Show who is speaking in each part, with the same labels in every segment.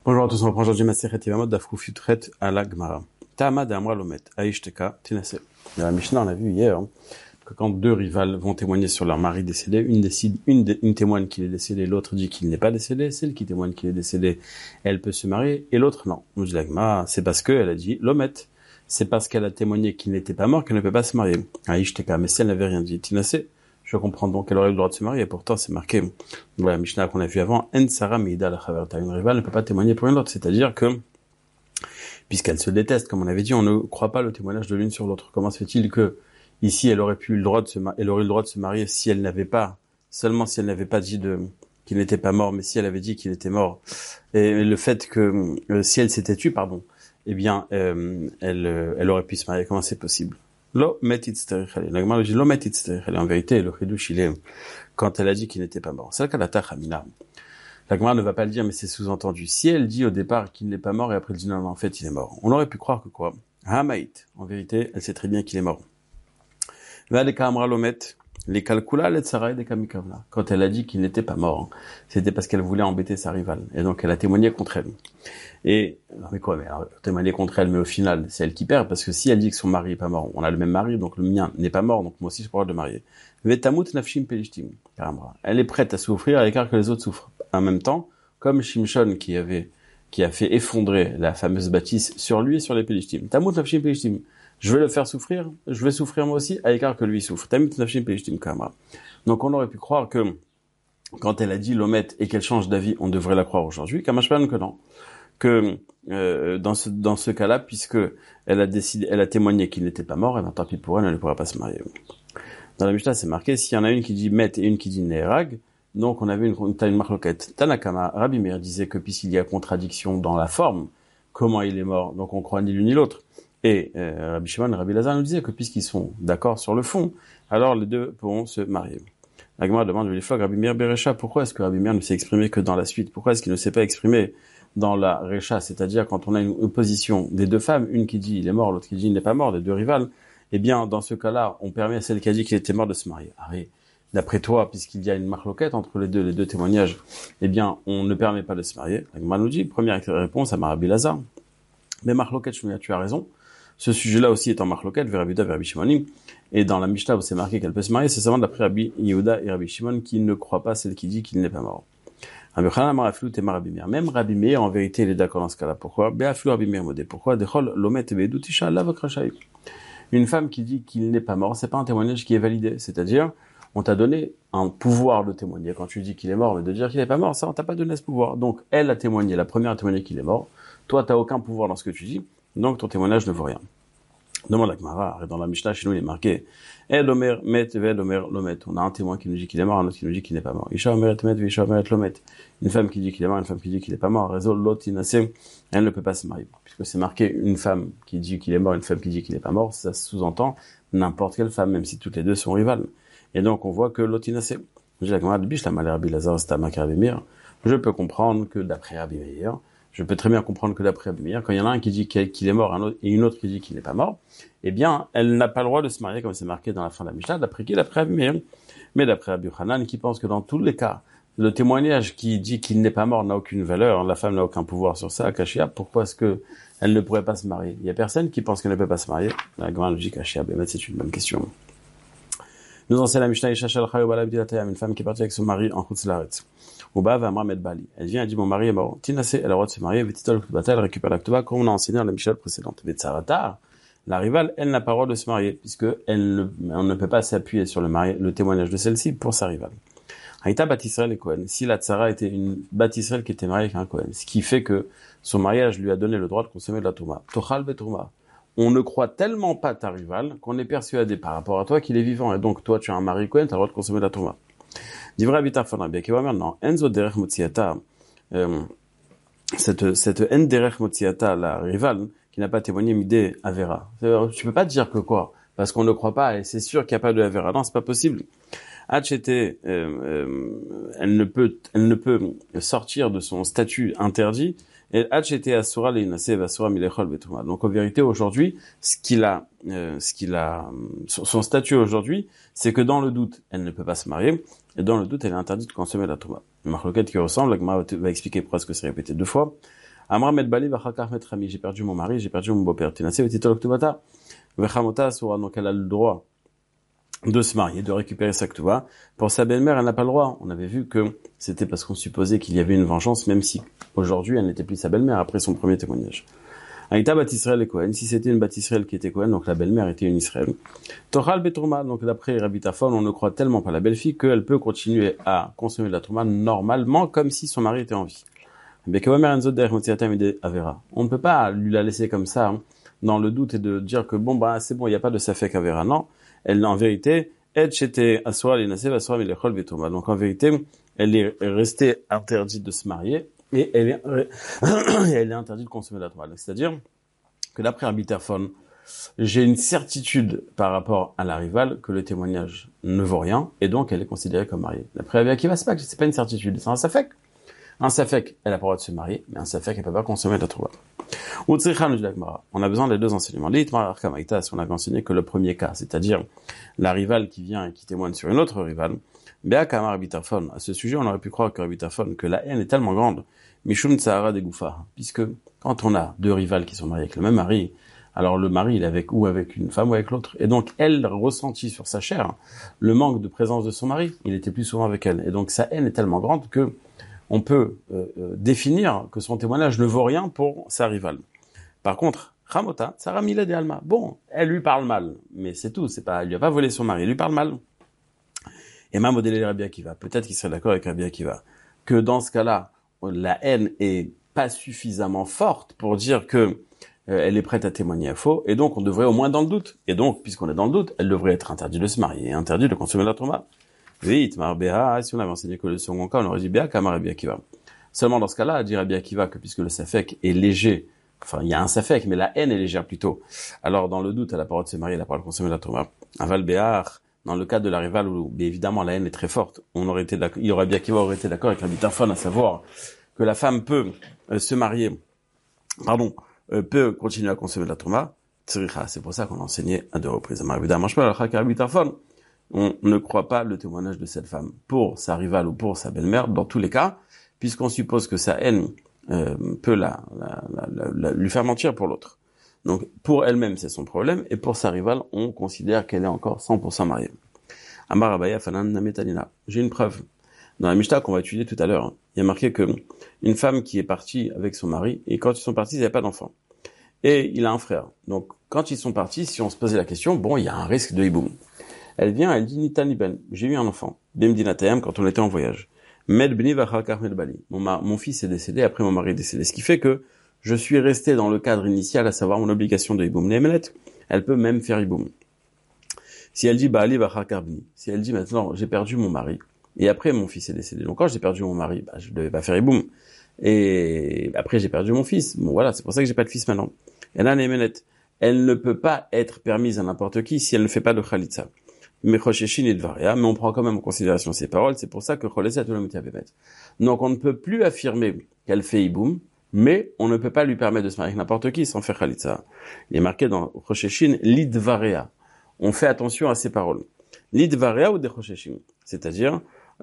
Speaker 1: Bonjour à tous, on reprend aujourd'hui Masechet Yevamot Daf Kuf Yudchet à la Gemara. Ta'ama d'Amra Lomet, Aishteka, Tinase. Dans la Mishnah, on a vu hier que quand deux rivales vont témoigner sur leur mari décédé, une témoigne qu'il est décédé, l'autre dit qu'il n'est pas décédé, celle qui témoigne qu'il est décédé, elle peut se marier, et l'autre non. Nous dit la Gemara, c'est parce qu'elle a dit Lomet, c'est parce qu'elle a témoigné qu'il n'était pas mort qu'elle ne peut pas se marier. Aishteka, mais si elle n'avait rien dit, Tinase. Je comprends donc qu'elle aurait le droit de se marier, et pourtant c'est marqué dans la Mishnah qu'on a vu avant, En Sarah Meida la Chaverta. Une rivale ne peut pas témoigner pour une autre, c'est-à-dire que, puisqu'elle se déteste, comme on avait dit, on ne croit pas le témoignage de l'une sur l'autre. Comment se fait-il que, ici, elle aurait eu le droit de se marier si elle n'avait pas, seulement si elle n'avait pas dit qu'il n'était pas mort, mais si elle avait dit qu'il était mort. Et le fait que, si elle s'était tue, eh bien, elle aurait pu se marier. Comment c'est possible? Lo metit sterichalé. La Gemara dit lo metit sterichalé. En vérité, le chidouche, il est quand elle a dit qu'il n'était pas mort. C'est le cas de la tachamina. La Gemara ne va pas le dire, mais c'est sous-entendu. Si elle dit au départ qu'il n'est pas mort et après elle dit non, en fait, il est mort. On aurait pu croire que quoi? Hamaït. En vérité, elle sait très bien qu'il est mort. Va les kamra lomet. Les calcula, les tsarai des kamikavla. Quand elle a dit qu'il n'était pas mort, c'était parce qu'elle voulait embêter sa rivale. Et donc, elle a témoigné contre elle. Et, mais quoi, mais alors, témoigner contre elle, mais au final, c'est elle qui perd, parce que si elle dit que son mari est pas mort, on a le même mari, donc le mien n'est pas mort, donc moi aussi je pourrais le marier. Vetamut nafshim pelishtim. Elle est prête à souffrir à l'écart que les autres souffrent. En même temps, comme Shimshon qui a fait effondrer la fameuse bâtisse sur lui et sur les pelishtim. Tamut nafshim pelishtim. Je vais le faire souffrir, je vais souffrir moi aussi, à l'écart que lui souffre. Tamut nafshim pelishtim kamra. Donc on aurait pu croire que, quand elle a dit l'omet et qu'elle change d'avis, on devrait la croire aujourd'hui. Kamashpan que non. Que dans ce cas-là, puisque elle a témoigné qu'il n'était pas mort, et bien tant pis pour elle, elle ne pourra pas se marier. Dans la Mishnah, c'est marqué, s'il y en a une qui dit met et une qui dit neherag, donc on avait une marloquette. Tanakama, Rabbi Meir disait que puisqu'il y a contradiction dans la forme, comment il est mort, donc on croit ni l'une ni l'autre. Et Rabbi Shimon et Rabbi Lazar nous disaient que puisqu'ils sont d'accord sur le fond, alors les deux pourront se marier. La Gemara demande les fois Rabbi Meir Berecha, pourquoi est-ce que Rabbi Meir ne s'est exprimé que dans la suite? Pourquoi est-ce qu'il ne s'est pas exprimé dans la Recha, c'est-à-dire quand on a une opposition des deux femmes, une qui dit il est mort, l'autre qui dit il n'est pas mort, les deux rivales, eh bien, dans ce cas-là, on permet à celle qui a dit qu'il était mort de se marier. Arrête. D'après toi, puisqu'il y a une marloquette entre les deux témoignages, eh bien, on ne permet pas de se marier. La Gemara nous dit, première réponse à Rabbi Lazar. Mais marloquette, tu as raison. Ce sujet-là aussi est en marloquette, vers Rabbi Yehuda, vers Rabbi Shimon. Et dans la Mishnah où c'est marqué qu'elle peut se marier, c'est seulement d'après Rabbi Yehuda et Rabbi Shimon qui ne croient pas celle qui dit qu'il n'est pas mort. Même Rabbi Meir, en vérité, il est d'accord dans ce cas-là. Pourquoi? Pourquoi? Une femme qui dit qu'il n'est pas mort, c'est pas un témoignage qui est validé. C'est-à-dire, on t'a donné un pouvoir de témoigner. Quand tu dis qu'il est mort, mais de dire qu'il n'est pas mort, ça, on t'a pas donné ce pouvoir. Donc, elle a témoigné, la première a témoigné qu'il est mort. Toi, t'as aucun pouvoir dans ce que tu dis. Donc, ton témoignage ne vaut rien. Demande la Gemara, dans la Mishnah, chez nous, il est marqué, Omer met, Omer lomet. On a un témoin qui nous dit qu'il est mort, un autre qui nous dit qu'il n'est pas mort. Isha Omer met, Isha Omer lomet. Une femme qui dit qu'il est mort, une femme qui dit qu'il n'est pas mort. Réseau lotinase, elle ne peut pas se marier. Puisque c'est marqué une femme qui dit qu'il est mort, une femme qui dit qu'il n'est pas mort, ça sous-entend n'importe quelle femme, même si toutes les deux sont rivales. Et donc, on voit que lotinase. J'ai la Gemara de Bish, la Malé Rabbi Lazar, c'est à Rabbi Meir. Je peux comprendre que d'après Rabbi Meir, je peux très bien comprendre que d'après Rabbi Meir, quand il y en a un qui dit qu'il est mort et une autre qui dit qu'il n'est pas mort, eh bien, elle n'a pas le droit de se marier comme c'est marqué dans la fin de la Mishnah, d'après qui? D'après Rabbi Meir. Mais d'après Rabbi Yochanan, qui pense que dans tous les cas, le témoignage qui dit qu'il n'est pas mort n'a aucune valeur, la femme n'a aucun pouvoir sur ça, Kashia, pourquoi est-ce que elle ne pourrait pas se marier? Il y a personne qui pense qu'elle ne peut pas se marier. La grande logique, Kashia, c'est une bonne question. Nous enseigne la Mishnah, une femme qui est partie avec son mari en Chutz Laaretz. Elle vient, elle dit, mon mari est mort. Tinase, elle a le droit de se marier, elle récupère la Ktuba, comme on a enseigné dans la Mishnah précédente. La rivale, elle n'a pas le droit de se marier, puisque on ne peut pas s'appuyer sur le témoignage de celle-ci pour sa rivale. Haïta Batisrael et Cohen. Si la Tzara était une Batisrael qui était mariée avec un Cohen, ce qui fait que son mariage lui a donné le droit de consommer de la Touma. Tochal Betrouma. On ne croit tellement pas ta rivale qu'on est persuadé par rapport à toi qu'il est vivant. Et donc, toi, tu as un mari Cohen, tu as le droit de consommer de la Touma. Divra Abitar Fanabia, qui va maintenant. Enzo Derech Motsiata, cette En Derech Motsiata, la rivale, qui n'a pas témoigné Midé Avera. Tu peux pas dire que quoi? Parce qu'on ne croit pas, et c'est sûr qu'il n'y a pas de Avera. Non, c'est pas possible. Elle ne peut sortir de son statut interdit. Et Asura Leinase Vasura Milechol Betuma. Donc en vérité aujourd'hui, son statut aujourd'hui, c'est que dans le doute, elle ne peut pas se marier, et dans le doute, elle est interdite de consommer la Touma. Une marloquette qui ressemble, la Gemara va expliquer pourquoi est-ce que c'est répété deux fois. Amra met bali vachakar met rami. J'ai perdu mon mari, j'ai perdu mon beau-père. Tinase vetitol ktubata. Vechamota sura. Donc elle a le droit de se marier, de récupérer sa ktuba. Pour sa belle-mère, elle n'a pas le droit. On avait vu que c'était parce qu'on supposait qu'il y avait une vengeance, même si aujourd'hui elle n'était plus sa belle-mère après son premier témoignage. Aïta bat Israël et Cohen. Si c'était une bat Israël qui était Cohen, donc la belle-mère était une Israël. Toral betrouma. Donc d'après Rabbi Tarfon, on ne croit tellement pas la belle-fille qu'elle peut continuer à consommer de la trouma normalement, comme si son mari était en vie. On ne peut pas lui la laisser comme ça, hein, dans le doute et de dire que bon, bah, c'est bon, il n'y a pas de safek avera. Non. Elle, en vérité, donc en vérité, elle est restée interdite de se marier et elle est, elle est interdite de consommer de la trouma. C'est-à-dire que d'après Rabbi Tarfon, j'ai une certitude par rapport à la rivale que le témoignage ne vaut rien et donc elle est considérée comme mariée. D'après Rabbi Akiva, c'est pas une certitude, c'est un safek. Un safek, elle a pas le droit de se marier, mais un safek, elle peut pas consommer de la trouma. On a besoin des deux enseignements. Si on avait enseigné que le premier cas, c'est-à-dire la rivale qui vient et qui témoigne sur une autre rivale, à ce sujet, on aurait pu croire que la haine est tellement grande, Mishum Tsahara de Goufa, puisque quand on a deux rivales qui sont mariées avec le même mari, alors le mari, il est avec une femme ou avec l'autre, et donc elle ressentit sur sa chair le manque de présence de son mari, il était plus souvent avec elle, et donc sa haine est tellement grande que on peut définir que son témoignage ne vaut rien pour sa rivale. Par contre, Ramota, Sarah Mila de Alma. Bon, elle lui parle mal, mais c'est tout, elle lui a pas volé son mari, elle lui parle mal. Et ma modèle Rabbi Akiva, peut-être qu'il serait d'accord avec Rabbi Akiva, que dans ce cas-là, la haine est pas suffisamment forte pour dire que elle est prête à témoigner à faux, et donc on devrait au moins dans le doute. Et donc, puisqu'on est dans le doute, elle devrait être interdite de se marier, interdite de consommer la trouma. Oui, si on avait enseigné que le second cas, on aurait dit Béa, Kamar Rabbi Akiva. Seulement dans ce cas-là, dire Rabbi Akiva que puisque le safek est léger, enfin, il y a un safek, mais la haine est légère plutôt. Alors, dans le doute, elle a pas le droit de se marier, elle a pas le droit de consommer la trouma. Aval Béar, dans le cas de la rivale où, évidemment, la haine est très forte, Rabbi Akiva aurait été d'accord avec Rabbi Tarfon, à savoir que la femme peut se marier, peut continuer à consommer de la trouma. C'est pour ça qu'on a enseigné à deux reprises. On ne croit pas le témoignage de cette femme pour sa rivale ou pour sa belle-mère, dans tous les cas, puisqu'on suppose que sa haine peut lui faire mentir pour l'autre. Donc, pour elle-même, c'est son problème, et pour sa rivale, on considère qu'elle est encore 100% mariée. Amar Abaya Fanan Nametanina. J'ai une preuve. Dans la Mishnah qu'on va étudier tout à l'heure, hein, il y a marqué que une femme qui est partie avec son mari, et quand ils sont partis, il n'y avait pas d'enfant. Et il a un frère. Donc, quand ils sont partis, si on se posait la question, bon, il y a un risque de hiboum. Elle vient, elle dit Nitan Liben, j'ai eu un enfant. Bimdinatayam quand on était en voyage. Med bni vachalkar med bali. Mon fils est décédé, après mon mari est décédé. Ce qui fait que je suis resté dans le cadre initial, à savoir mon obligation de hiboum. Nemelet, elle peut même faire hiboum. Si elle dit Bali vachalkar bni, si elle dit maintenant j'ai perdu mon mari, et après mon fils est décédé. Donc quand j'ai perdu mon mari, je devais pas faire hiboum. Et après j'ai perdu mon fils. Bon voilà, c'est pour ça que j'ai pas de fils maintenant. Et là, Nemelet, elle ne peut pas être permise à n'importe qui si elle ne fait pas de khalitsa. Mais on prend quand même en considération ses paroles, c'est pour ça que donc on ne peut plus affirmer qu'elle fait hiboum, mais on ne peut pas lui permettre de se marier avec n'importe qui sans faire khalitsa. Il est marqué dans Rosheshin, lidvarea. On fait attention à ses paroles. Lidvarea ou des Rosheshin, c'est-à-dire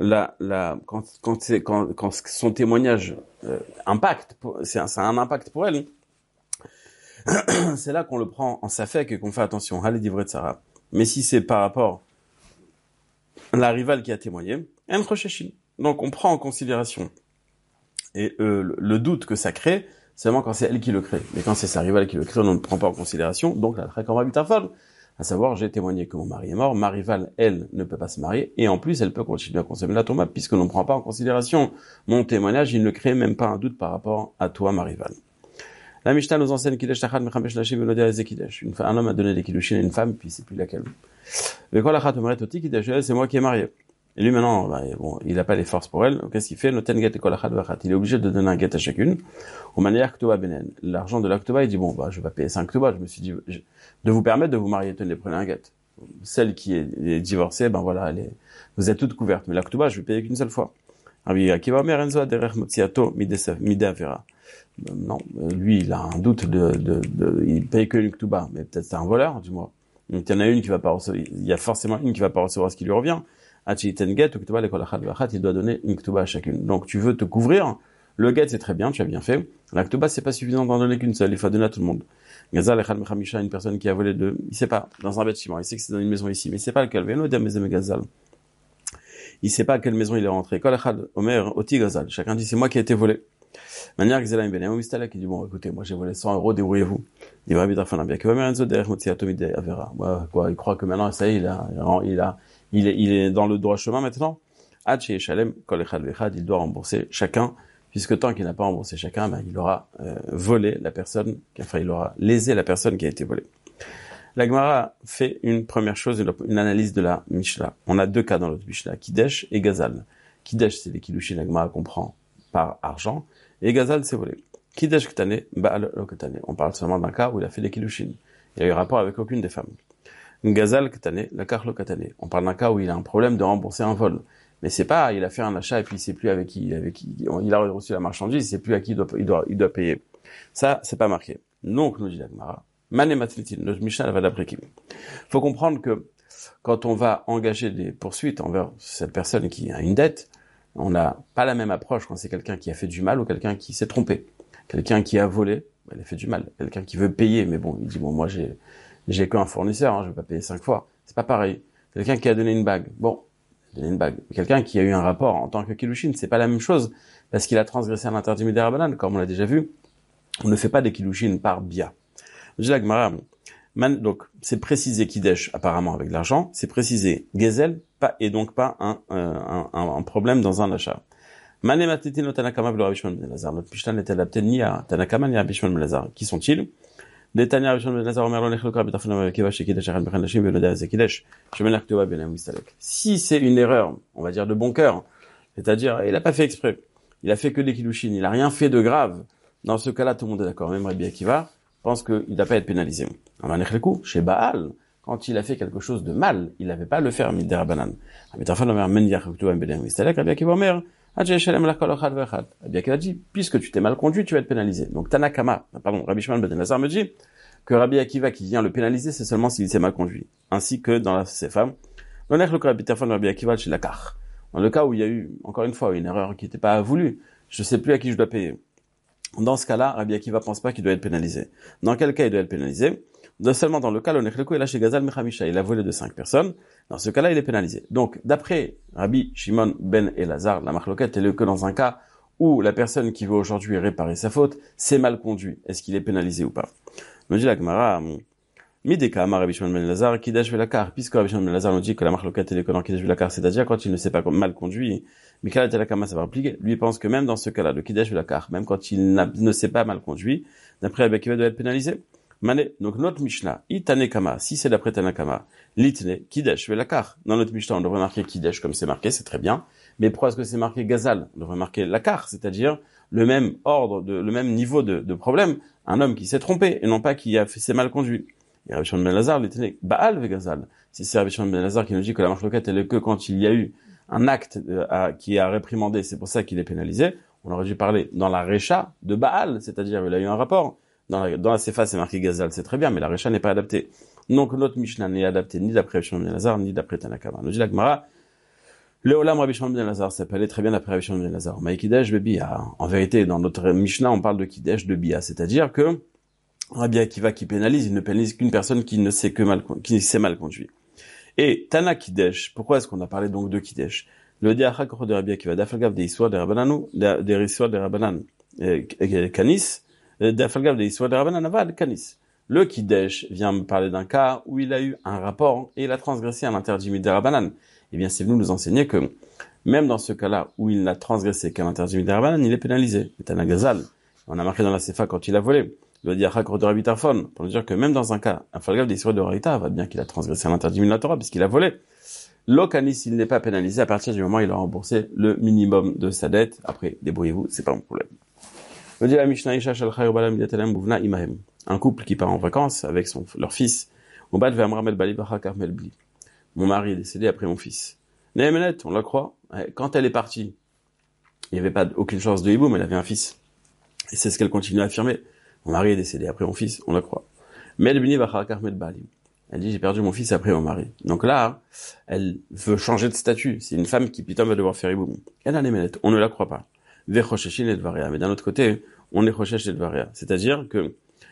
Speaker 1: quand son témoignage impacte, c'est un impact pour elle. C'est là qu'on le prend en safek et qu'on fait attention. Halidivre de Sarah. Mais si c'est par rapport à la rivale qui a témoigné, donc on prend en considération et le doute que ça crée, seulement quand c'est elle qui le crée. Mais quand c'est sa rivale qui le crée, on ne prend pas en considération. Donc la traque en Rabbi Tarfon, à savoir j'ai témoigné que mon mari est mort, ma rivale elle ne peut pas se marier et en plus elle peut continuer à consommer la tourma puisque l'on ne prend pas en considération mon témoignage, il ne crée même pas un doute par rapport à toi ma rivale. La Mishnah nous enseigne Kidesh Tachad Mechamesh Nashim Velodea Zekidesh. Un homme a donné des Kiddushin à une femme, puis c'est plus laquelle. Mais quand la Chat Omeret Oti Kidesh, c'est moi qui ai marié. Et lui maintenant, bon, il n'a pas les forces pour elle. Donc qu'est-ce qu'il fait? Noten get et kol achad vachat. Il est obligé de donner un get à chacune. Au manière Ktuba Benen. L'argent de la Ktuba, il dit bon, je vais payer 5 Ktuba. Je me suis dit de vous permettre de vous marier, tenez, prenez un get. Celle qui est divorcée, voilà, vous êtes toutes couvertes. Mais la Ktuba, je vais payer qu'une seule fois. Rabbi Akiva Omer Enzo Derech Motziato Mide Avera. Non, lui, il a un doute il paye que une Ktuba, mais peut-être c'est un voleur, dis-moi. Donc, il y en a une qui va pas recevoir, il y a forcément une qui va pas recevoir ce qui lui revient. Il doit donner une Ktuba à chacune. Donc, tu veux te couvrir, Le guet, c'est très bien, tu as bien fait. L'acte c'est pas suffisant d'en donner qu'une seule, il faut donner à tout le monde. Gazal, Echad Mechamisha, une personne qui a volé il sait pas, dans un bâtiment, il sait que c'est dans une maison ici, mais il sait pas lequel. Gazal. Il sait pas à quelle maison il est rentré. Kol Echad, Omer, Oti Gazal. Chacun dit, c'est moi qui ai été volé. Manière Gzela Benem, Mistalek, il dit, bon, écoutez, moi j'ai volé 100 €, débrouillez-vous. Il dit, Rabbi Tarfon, bien que Omer Enzo, derrière Motsiato Midei Avera. Quoi, il croit que maintenant, ça y est, il est dans le droit chemin maintenant. Ad chez Shalem, Kol Echad Vechad, il doit rembourser chacun, puisque tant qu'il n'a pas remboursé chacun, il aura volé la personne, enfin il aura lésé la personne qui a été volée. La Gemara fait une première chose, une analyse de la Mishnah. On a deux cas dans l'autre Mishnah, Kidesh et Gazal. Kidesh, c'est les Kiddushin, la Gemara comprend par argent, et Gazal, c'est volé. Kidesh Ketane, Baal lo Ketane. On parle seulement d'un cas où il a fait les Kiddushin. Il a eu rapport avec aucune des femmes. Gazal Ketane, la Karlo Ketane. On parle d'un cas où il a un problème de rembourser un vol. Mais c'est pas, il a fait un achat et puis il sait plus avec qui il a reçu la marchandise, il sait plus à qui il doit payer. Ça, c'est pas marqué. Donc, nous dit la Gemara, Manematlitin, notre Mishnah va d'après qui. Faut comprendre que quand on va engager des poursuites envers cette personne qui a une dette, on n'a pas la même approche quand c'est quelqu'un qui a fait du mal ou quelqu'un qui s'est trompé. Quelqu'un qui a volé, il a fait du mal. Quelqu'un qui veut payer, mais bon, il dit, bon, moi, j'ai qu'un fournisseur, je vais pas payer 5 fois. C'est pas pareil. Quelqu'un qui a donné une bague. Bon, donné une bague. Quelqu'un qui a eu un rapport en tant que Kiddushin, c'est pas la même chose. Parce qu'il a transgressé un interdit midirabanan, comme on l'a déjà vu. On ne fait pas des Kiddushin par bia. Donc, c'est précisé Kidesh, apparemment, avec l'argent. C'est précisé Gezel, et donc pas un problème dans un achat. Manematitino Tanakama v'lo Rabbi Shimon ben Elazar. Notre Mishnah n'est adapté ni à Tanakama ni à Rabbi Shimon ben Elazar. Qui sont-ils? Des Tanya Rabbi Shimon ben Elazar, Omer lo nechlo Rabbi Tarfon Omer Kiva shekidesh echad b'chen nashim v'lo da'ez kidesh. Shemen l'aktuva ben mistalek. Si c'est une erreur, on va dire de bon cœur, c'est-à-dire, il a pas fait exprès. Il a fait que des kiddushin, il a rien fait de grave. Dans ce cas-là, tout le monde est d'accord. Même Rabbi Akiva pense qu'il ne doit pas être pénalisé. Chez Baal, quand il a fait quelque chose de mal, il n'avait pas à le faire, Midirabanan. Rabbi Akiva Omer, Rabbi Akiva dit, puisque tu t'es mal conduit, tu vas être pénalisé. Donc Rabbi Shimon ben Elazar me dit que Rabbi Akiva qui vient le pénaliser, c'est seulement s'il s'est mal conduit. Ainsi que dans ces femmes, dans le cas où il y a eu, encore une fois, une erreur qui n'était pas voulue, je ne sais plus à qui je dois payer. Dans ce cas-là, Rabbi Akiva pense pas qu'il doit être pénalisé. Dans quel cas il doit être pénalisé? Seulement dans le cas, il a chez Gazal Mechamisha, il a volé de 5 personnes. Dans ce cas-là, il est pénalisé. Donc, d'après Rabbi Shimon ben Elazar, la marloquette est que dans un cas où la personne qui veut aujourd'hui réparer sa faute s'est mal conduit. Est-ce qu'il est pénalisé ou pas? Me dit la Gemara, Mideka Amar Rabbi Shimon ben Elazar, Kidesh Velakar, puisque Rabbi Shimon ben Elazar nous dit que la marloquette est que dans Kidesh Velakar, c'est-à-dire quand il ne s'est pas mal conduit, Mikhail Telakama, ça va appliquer. Lui pense que même dans ce cas-là, le Kidesh Velakar, même quand il ne s'est pas mal conduit, d'après Rabbi Akiva doit être pénalisé. Mané, donc notre Mishnah, Itanekama, si c'est d'après Tanakama, Litne, Kidesh Velakar. Dans notre Mishnah, on devrait marquer Kidesh comme c'est marqué, c'est très bien. Mais pourquoi est-ce que c'est marqué Gazal? On devrait marquer Lakar, c'est-à-dire le même ordre, le même niveau de problème. Un homme qui s'est trompé, et non pas qui s'est mal conduit. Et Rabbi Shimon ben Elazar, Litne, Baal ve Gazal. Si c'est Rabbi Shimon ben Elazar qui nous dit que la marloquette elle est que quand il y a eu un acte qui a réprimandé, c'est pour ça qu'il est pénalisé. On aurait dû parler dans la Récha de Baal, c'est-à-dire il a eu un rapport. Dans la Sefa, c'est marqué Gazal, c'est très bien, mais la Récha n'est pas adaptée. Donc notre Mishnah n'est adapté ni d'après Rabbi Shimon ben Elazar, ni d'après Tanakama. Nous dit la Gemara, le Olam Rabbi Shimon ben Elazar s'appelait très bien d'après Rabbi Shimon ben Elazar. Mais Kidesh be Bia. En vérité, dans notre Mishnah, on parle de Kidesh de Bia, c'est-à-dire que Rabbi Akiva qui pénalise, il ne pénalise qu'une personne qui s'est mal conduit. Et Tana Kidesh, pourquoi est-ce qu'on a parlé donc de Kidesh? Le Diachakor de Rabbi Akiva, Dafalgav de Iswa de Rabbananu, de Iswa de Rabbanan, Kanis, Dafalgav de Iswa de Rabbanan, Avad, Kanis. Le Kidesh vient me parler d'un cas où il a eu un rapport et il a transgressé un interdit de Rabbanan. Eh bien, c'est venu nous enseigner que, même dans ce cas-là où il n'a transgressé qu'un interdit de Rabbanan, il est pénalisé. Tana Gazal. On a marqué dans la Sefa quand il a volé. Le Diachakor de Rabbi Tarfon, pour nous dire que même dans un cas, un Falgav de Iswa de Rabita, va bien qu'il a transgressé un interdit de la Torah, puisqu'il a volé. L'Okanis, il n'est pas pénalisé à partir du moment où il a remboursé le minimum de sa dette. Après, débrouillez-vous, c'est pas mon problème. On dit la Mishnah Isha Shalchai Obalam Midatalem Bouvna Imahem. Un couple qui part en vacances avec leur fils. Mon mari est décédé après mon fils. Nehemenet, on la croit. Quand elle est partie, il n'y avait pas aucune chance de hiboum, elle avait un fils. Et c'est ce qu'elle continue à affirmer. Mon mari est décédé après mon fils, on la croit. Elle dit, j'ai perdu mon fils après mon mari. Donc là, elle veut changer de statut. C'est une femme qui, putain, va devoir faire hiboum. Elle a les menettes. On ne la croit pas. Vechosheshin et Dvaria. Mais d'un autre côté, on est Choshesh et Dvaria. C'est-à-dire que,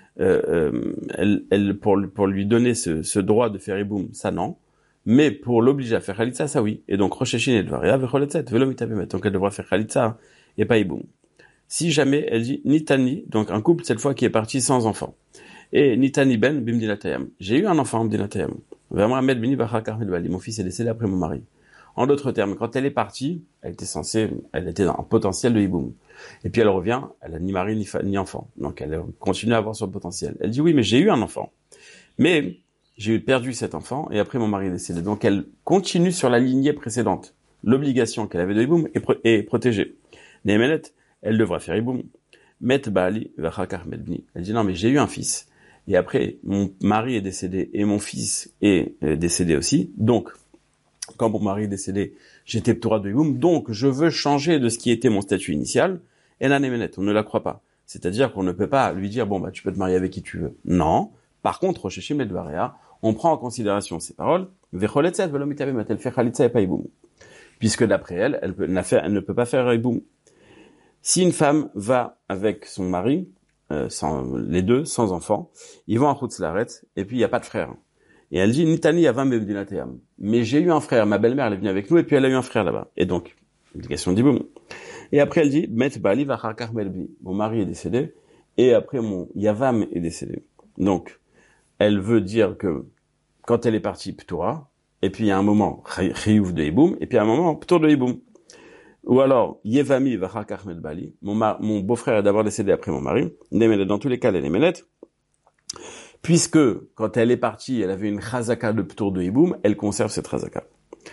Speaker 1: pour lui donner ce droit de faire Iboum, ça non. Mais pour l'obliger à faire Khalitsa, ça oui. Et donc, Rosheshin et Dvaria, Vecholetzet, Velomitabemet. Donc, elle devra faire Khalitsa et pas Iboum. Si jamais elle dit Nitani, donc un couple cette fois qui est parti sans enfant. Et Nitani ben bimdinatayam. J'ai eu un enfant bimdinatayam. Vamramed bini bachakar medbali. Mon fils est décédé après mon mari. En d'autres termes, quand elle est partie, elle était dans un potentiel de hiboum. Et puis elle revient, elle a ni mari ni enfant. Donc elle continue à avoir son potentiel. Elle dit oui, mais j'ai eu un enfant. Mais j'ai perdu cet enfant et après mon mari est décédé. Donc elle continue sur la lignée précédente. L'obligation qu'elle avait de hiboum est protégée. Nehemelet, elle devra faire hiboum. Met baali vachakar medbni. Elle dit non, mais j'ai eu un fils. Et après, mon mari est décédé et mon fils est décédé aussi. Donc, quand mon mari est décédé, j'étais p'tora de hiboum. Donc, je veux changer de ce qui était mon statut initial. Et la nemenet, on ne la croit pas. C'est-à-dire qu'on ne peut pas lui dire, bon, bah, tu peux te marier avec qui tu veux. Non. Par contre, Rosheshim et Dvaria, on prend en considération ces paroles. Vecholetzet, velomitabemet, elle fait chalitza et pas hiboum. Puisque d'après elle, elle ne peut pas faire hiboum. Si une femme va avec son mari, les deux, sans enfant, ils vont à Chutzlaret, et puis il n'y a pas de frère. Et elle dit, Nitani avam bebdinateam. Mais j'ai eu un frère, ma belle-mère, elle est venue avec nous, et puis elle a eu un frère là-bas. Et donc, obligation d'hiboum. Et après elle dit, Met bali vachakar melbi. Mon mari est décédé, et après mon yavam est décédé. Donc, elle veut dire que, quand elle est partie, p'tora, et puis il y a un moment, chiyuv de hiboum, et puis un moment, p'tor de hiboum. Ou alors, Yevami vachakar medbali. Mon beau-frère est d'abord décédé après mon mari. Dans tous les cas, elle est ménette. Puisque, quand elle est partie, elle avait une chazaka de p'tour de hiboum, elle conserve cette chazaka.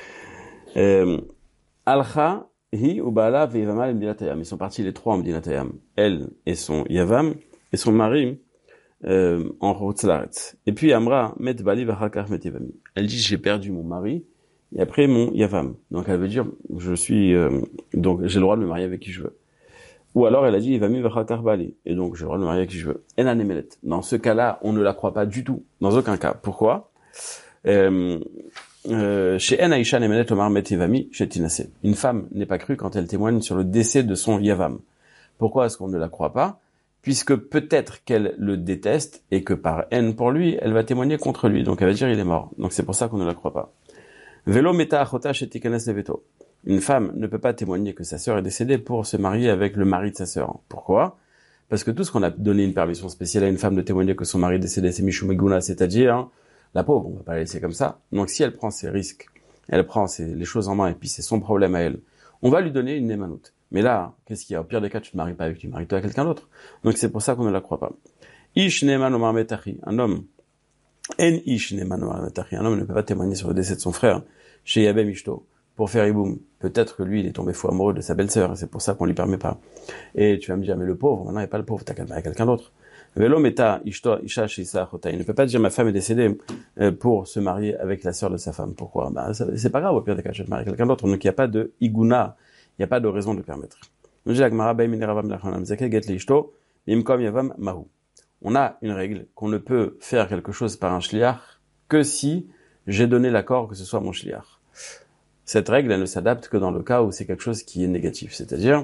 Speaker 1: Alcha, hi, ubala, ve'yavama, et mdinatayam. Ils sont partis les trois en mdinatayam. Elle et son yavam, et son mari, en Chutzlaret. Et puis, Amra, met bali vachakar met yevami. Elle dit, j'ai perdu mon mari, et après mon yavam. Donc elle veut dire, donc j'ai le droit de me marier avec qui je veux. Ou alors elle a dit, yevami vachakar bali. Et donc j'ai le droit de me marier avec qui je veux. En anemelet. Dans ce cas-là, on ne la croit pas du tout. Dans aucun cas. Pourquoi? Chez En Aisha nemelet omar met yevami, chez Tinase. Une femme n'est pas crue quand elle témoigne sur le décès de son yavam. Pourquoi est-ce qu'on ne la croit pas? Puisque peut-être qu'elle le déteste et que par haine pour lui, elle va témoigner contre lui. Donc elle va dire, il est mort. Donc c'est pour ça qu'on ne la croit pas. Velo meta achota shetikanes leveto. Une femme ne peut pas témoigner que sa sœur est décédée pour se marier avec le mari de sa sœur. Pourquoi? Parce que tout ce qu'on a donné une permission spéciale à une femme de témoigner que son mari est décédé, c'est Mishumeguna, c'est-à-dire, la pauvre, on va pas la laisser comme ça. Donc si elle prend ses risques, elle prend les choses en main et puis c'est son problème à elle, on va lui donner une némanoute. Mais là, qu'est-ce qu'il y a? Au pire des cas, tu te maries pas avec lui, marie-toi à quelqu'un d'autre. Donc c'est pour ça qu'on ne la croit pas. Ish neman omar metachi. Un homme un homme ne peut pas témoigner sur le décès de son frère chez Yabem Ishto pour faire hiboum. Peut-être que lui, il est tombé fou amoureux de sa belle-sœur, et c'est pour ça qu'on lui permet pas. Et tu vas me dire, mais le pauvre, maintenant il n'y a pas le pauvre, t'as qu'à te marier quelqu'un d'autre. Velo meta Ishto Isha Shisa Chota. Il ne peut pas dire, ma femme est décédée pour se marier avec la sœur de sa femme. Pourquoi? C'est pas grave, au pire des cas, je vais te marier quelqu'un d'autre. Donc il n'y a pas de iguna, il n'y a pas de raison de le permettre. On a une règle qu'on ne peut faire quelque chose par un shliach que si j'ai donné l'accord que ce soit mon shliach. Cette règle, elle ne s'adapte que dans le cas où c'est quelque chose qui est négatif. C'est-à-dire,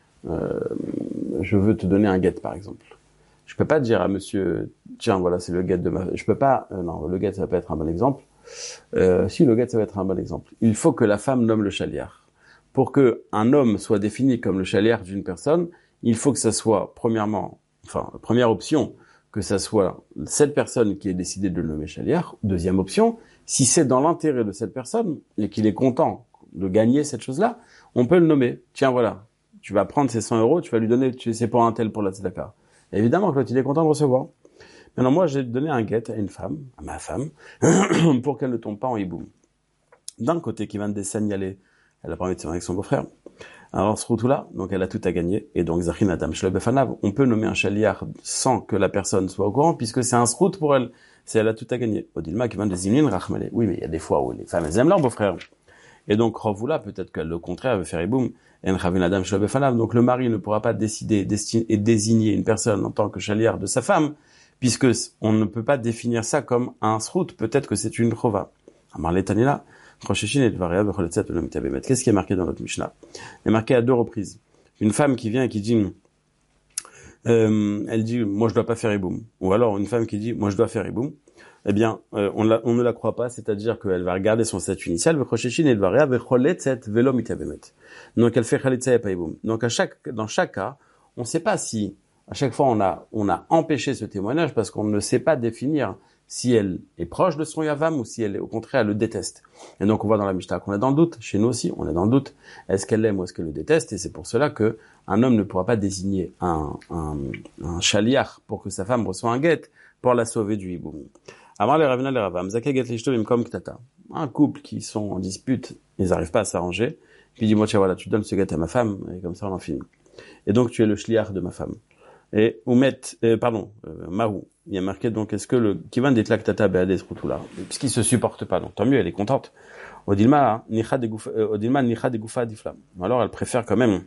Speaker 1: je veux te donner un guet, par exemple. Je peux pas dire à monsieur, tiens, voilà, c'est le guet de ma... Je peux pas... non, le guet, ça va pas être un bon exemple. Si, le guet, ça va être un bon exemple. Il faut que la femme nomme le shliach. Pour que un homme soit défini comme le shliach d'une personne, il faut que ça soit, première option, que ça soit cette personne qui ait décidé de le nommer shliach. Deuxième option, si c'est dans l'intérêt de cette personne et qu'il est content de gagner cette chose-là, on peut le nommer. Tiens, voilà, tu vas prendre ces 100 euros, tu vas lui donner, c'est pour un tel pour la tzedaka. Évidemment que l'autre, il est content de recevoir. Maintenant, moi, j'ai donné un guet à une femme, à ma femme, pour qu'elle ne tombe pas en hiboum. D'un côté, qui vient de signaler, elle a pas envie de se marier avec son beau-frère. Alors, ce route-là, donc elle a tout à gagner. Et donc, Zachin Adam Shlob Befanav, on peut nommer un shaliach sans que la personne soit au courant, puisque c'est un srout pour elle. C'est elle a tout à gagner. Odilma qui vient de Zimlin Rachmale. Oui, mais il y a des fois où les femmes, elles aiment leur beau-frère. Et donc, Rovula, peut-être qu'elle, au contraire, veut faire hiboum. En Chavin Adam Shlob Befanav. Donc, le mari ne pourra pas décider et désigner une personne en tant que shaliach de sa femme, puisque on ne peut pas définir ça comme un srout. Peut-être que c'est une chova. Amar Letanila. Qu'est-ce qui est marqué dans notre Mishnah? Il est marqué à 2 reprises. Une femme qui vient et qui dit, elle dit, moi je dois pas faire iboum. Ou alors une femme qui dit, moi je dois faire iboum. Eh bien, on ne la croit pas, c'est-à-dire qu'elle va regarder son statut initial, donc elle fait khalitsa et pas iboum. Donc dans chaque cas, on ne sait pas si, à chaque fois on a empêché ce témoignage parce qu'on ne sait pas définir si elle est proche de son yavam ou si elle est au contraire elle le déteste. Et donc on voit dans la Mishnah qu'on est dans le doute. Chez nous aussi, on est dans le doute. Est-ce qu'elle l'aime ou est-ce qu'elle le déteste? Et c'est pour cela que un homme ne pourra pas désigner un chaliar pour que sa femme reçoive un guet pour la sauver du hiboum. Avant les ravina les ravam, zaka get lishto comme ktata. Un couple qui sont en dispute, ils n'arrivent pas à s'arranger. Puis dis-moi tiens voilà, tu donnes ce guet à ma femme et comme ça on en finit. Et donc tu es le shliach de ma femme. Et Marou, il y a marqué donc est-ce que le kivan des tlak tata beades rutula, puisqu'ils se supportent pas, donc tant mieux, elle est contente. Odilma nicha de goufa diflam. Alors elle préfère quand même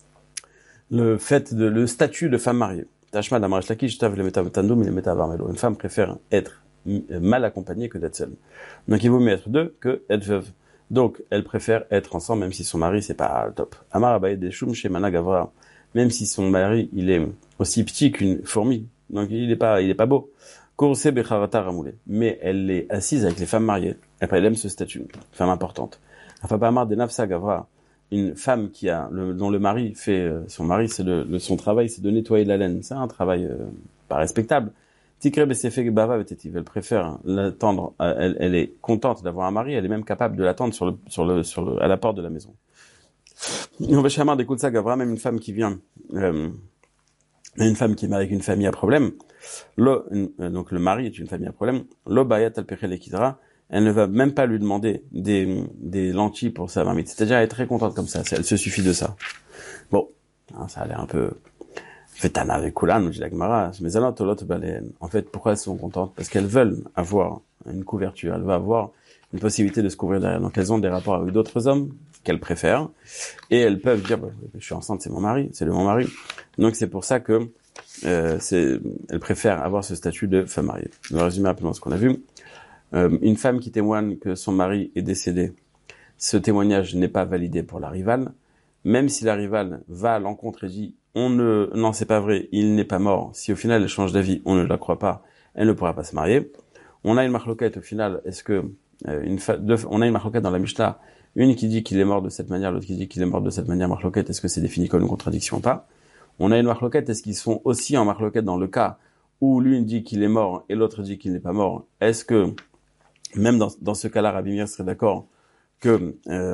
Speaker 1: le statut de femme mariée. Tashma d'amarash lakish tav le metavandoum le metavarmelo. Une femme préfère être mal accompagnée que d'être seule. Donc il vaut mieux être deux que être veuve. Donc elle préfère être ensemble même si son mari c'est pas top. Amar abaye des shum chez managavra. Même si son mari, il est aussi petit qu'une fourmi. Donc, il est pas beau. Kurse becharata ramoulé. Mais elle est assise avec les femmes mariées. Elle aime ce statut. Femme importante. Afapamar de nafsa gavra. Une femme dont le mari fait, son mari, son travail, c'est de nettoyer la laine. C'est un travail, pas respectable. Tikre besefek bava vetetiv. Elle préfère l'attendre, elle est contente d'avoir un mari, elle est même capable de l'attendre à la porte de la maison. On va chamar des coups de ça, Gavra, même une femme qui vient, une femme qui est mariée avec une famille à problème, donc le mari est une famille à problème, elle ne va même pas lui demander des lentilles pour sa marmite. C'est-à-dire, elle est très contente comme ça, elle se suffit de ça. Bon, ça a l'air un peu fetana avec Koulan, nous dit la Gemara, mais en fait, pourquoi elles sont contentes? Parce qu'elles veulent avoir une couverture, elles veulent avoir une possibilité de se couvrir derrière. Donc elles ont des rapports avec d'autres hommes qu'elles préfèrent, et elles peuvent dire, je suis enceinte, c'est mon mari. Donc c'est pour ça que elles préfèrent avoir ce statut de femme mariée. Je vais résumer rapidement ce qu'on a vu. Une femme qui témoigne que son mari est décédé, ce témoignage n'est pas validé pour la rivale, même si la rivale va à l'encontre et dit, non, c'est pas vrai, il n'est pas mort. Si au final elle change d'avis, on ne la croit pas, elle ne pourra pas se marier. On a une marloquette au final, on a une marloquette dans la Mishnah, une qui dit qu'il est mort de cette manière, l'autre qui dit qu'il est mort de cette manière, marloquette, est-ce que c'est défini comme une contradiction ou pas? On a une marloquette, est-ce qu'ils sont aussi en marloquette dans le cas où l'une dit qu'il est mort et l'autre dit qu'il n'est pas mort? Est-ce que, même dans ce cas-là, Rabbi Meir serait d'accord que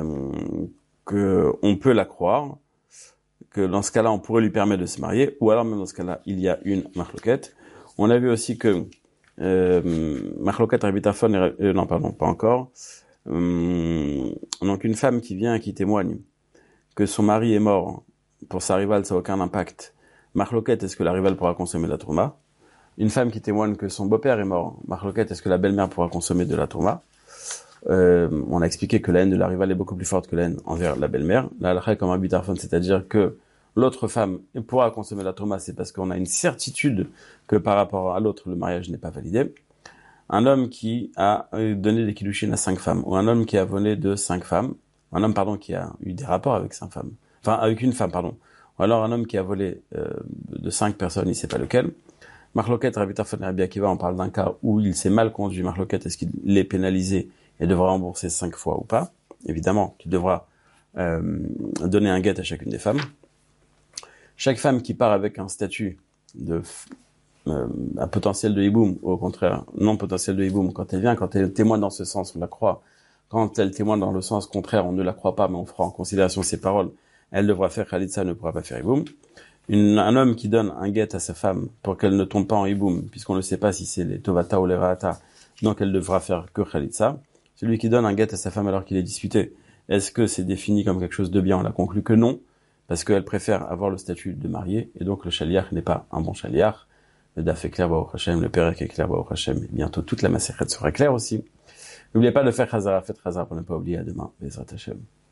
Speaker 1: on peut la croire, que dans ce cas-là, on pourrait lui permettre de se marier, ou alors même dans ce cas-là, il y a une marloquette. On a vu aussi que marloquette Rabbi Tarfon, non pardon, pas encore. Donc une femme qui vient et qui témoigne que son mari est mort, pour sa rivale ça n'a aucun impact. Marloquette, est-ce que la rivale pourra consommer de la tourma? Une femme qui témoigne que son beau-père est mort, marloquette, est-ce que la belle-mère pourra consommer de la tourma? On a expliqué que la haine de la rivale est beaucoup plus forte que la haine envers la belle-mère. La halakha comme Rabbi Tarfon, c'est-à-dire que l'autre femme pourra consommer de la tourma, c'est parce qu'on a une certitude que par rapport à l'autre, le mariage n'est pas validé. Un homme qui a donné des kiddushin à 5 femmes, ou un homme qui a volé de 5 femmes, un homme, qui a eu des rapports avec 5 femmes, avec une femme, ou alors un homme qui a volé de 5 personnes, il ne sait pas lequel. Marloquette, Rabbi Tarfon et Rabbi Akiva, on parle d'un cas où il s'est mal conduit. Marloquette, est-ce qu'il est pénalisé et devra rembourser 5 fois ou pas? Évidemment, tu devras donner un guet à chacune des femmes. Chaque femme qui part avec un statut un potentiel de hiboum, ou au contraire, non potentiel de hiboum, quand elle témoigne dans ce sens, on la croit. Quand elle témoigne dans le sens contraire, on ne la croit pas, mais on fera en considération ses paroles. Elle devra faire khalitsa, ne pourra pas faire hiboum. Un homme qui donne un guet à sa femme pour qu'elle ne tombe pas en hiboum, puisqu'on ne sait pas si c'est les tovata ou les raata, donc elle devra faire que khalitsa. Celui qui donne un guet à sa femme alors qu'il est disputé, est-ce que c'est défini comme quelque chose de bien? On a conclu que non, parce qu'elle préfère avoir le statut de mariée, et donc le shaliach n'est pas un bon shaliach. Le daf est clair, Baruch Hashem, le pérec est clair, Baruch Hashem, bientôt toute la masechet sera claire aussi. N'oubliez pas de faire chazara, faites chazara pour ne pas oublier à demain, Bezrat Hashem.